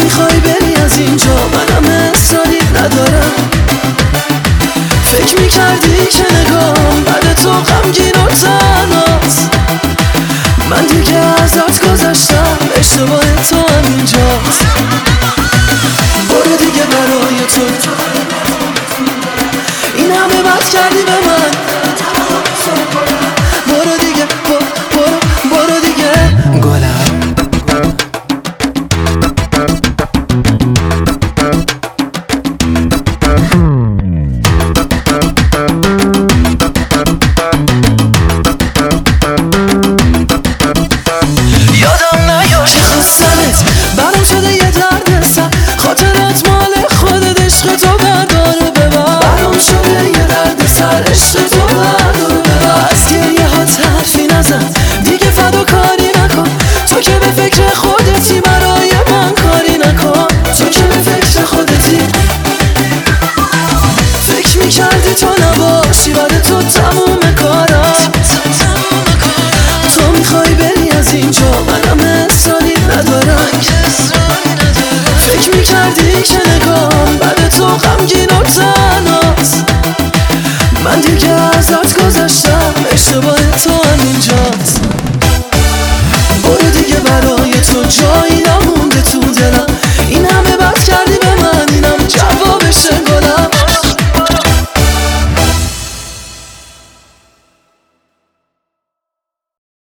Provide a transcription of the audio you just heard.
میخوای بری از اینجا، منم اصراری ندارم. فکر میکردی که نگام بعد تو غمگین و تنهاست. من دیگه ازت گذشتم، اشتباه تو همینجاست. برو دیگه برای تو این همه بد کردی به من. برو دیگه برو دیگه گلم. یادم نیاد چه خواستنت برام شده یه درد سر، خاطرات مال خودت، عشق تو بردار و ببر. برام شده یه درد سر، عشق تو بردار و ببر. از گریه ها حرفی نزن دیگه، فداکاری نکن. تو که به فکر خودتی، برای من کاری نکن. تو که به فکر خودتی، فکر میکردی تو نباشی بعد تو تموم کارم. تو میخوای بری از اینجا، منم اصراری ندارم. فکر میکردی که نگام بعد تو غمگین و تنهاست. من دیگه ازت گذشتم، اشتباه تو همینجاست. برو دیگه برای تو جایی